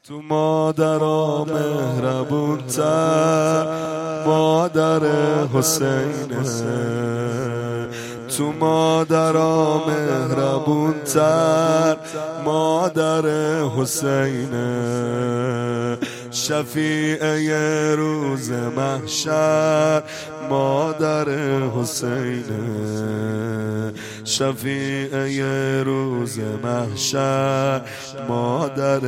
تو مادرها مهربون‌تر مادر حسینه، تو مادرها مهربون‌تر مادر حسینه، شفیعه روز محشر مادر حسینه، شفیعه روز محشر مادر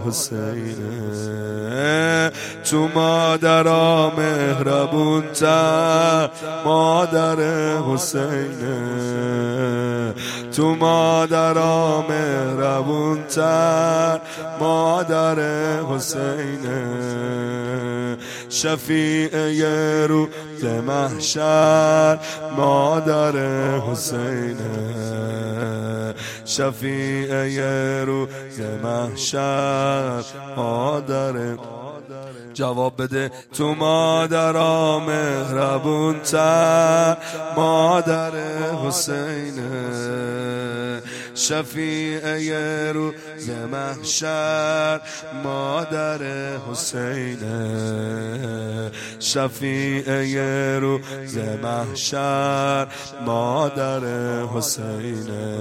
حسینه، تو مادرها مهربون‌تر مادر حسینه، تو مادرها مهربون‌تر مادر حسینه، شفیعه روز محشر مادر حسینه، شفیعه روز محشر مادر. جواب بده. تو مادرها مهربون‌تر مادر حسینه، شفیعه روز محشر مادر حسینه، شفیعه روز محشر مادر حسینه،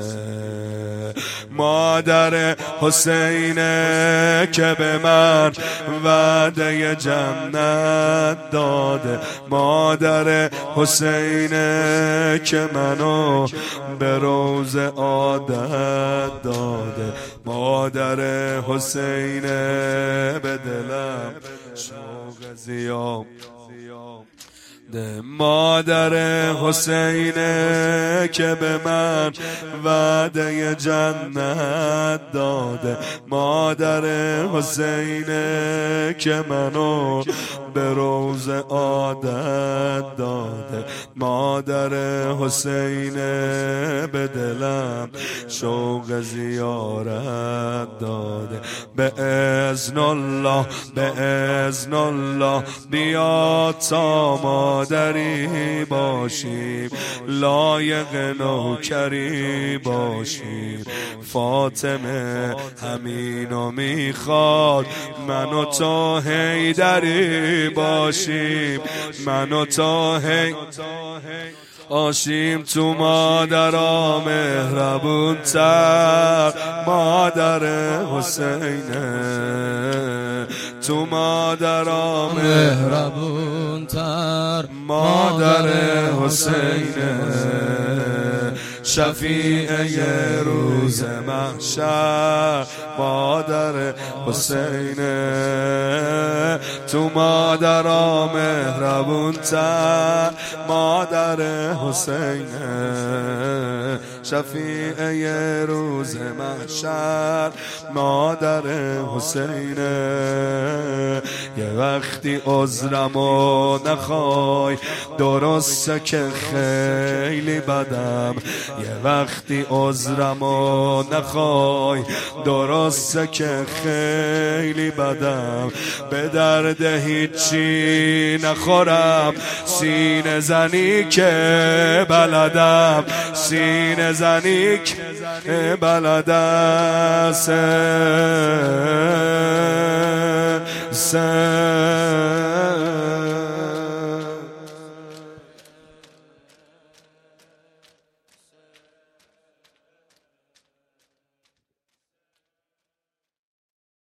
مادر حسینه که به من وعده جنت داده، مادر حسینه که منو به روز عادت داده، مادر حسینه به دلم شوق زیاد، مادر حسینه که به من وعده جنت داده، مادر حسینه که منو به روز عادت داده، مادر حسینه به دلم شوق زیارت داده، به اذن الله به اذن الله بیا تا مادری باشیم، لایق نوکری باشیم، فاطمه همینو میخواد من و تو حیدری باشیم، من و تو آشیم، تو مادرها مهربون‌تر مادر حسینه، تو مادرها مهربون‌تر مادر حسینه، شفیعه روز محشر مادر حسینه، تو مادرها مهربون‌تر مادر حسینه، شفیعه روز محشر مادر حسینه، یه وقتی عذرمو نخوای درسته که خیلی بدم، یه وقتی عذرمو نخوای درسته که خیلی بدم، به درد هیچی نخورم سینه زنی که بلدم، سینه زنی که بلدم،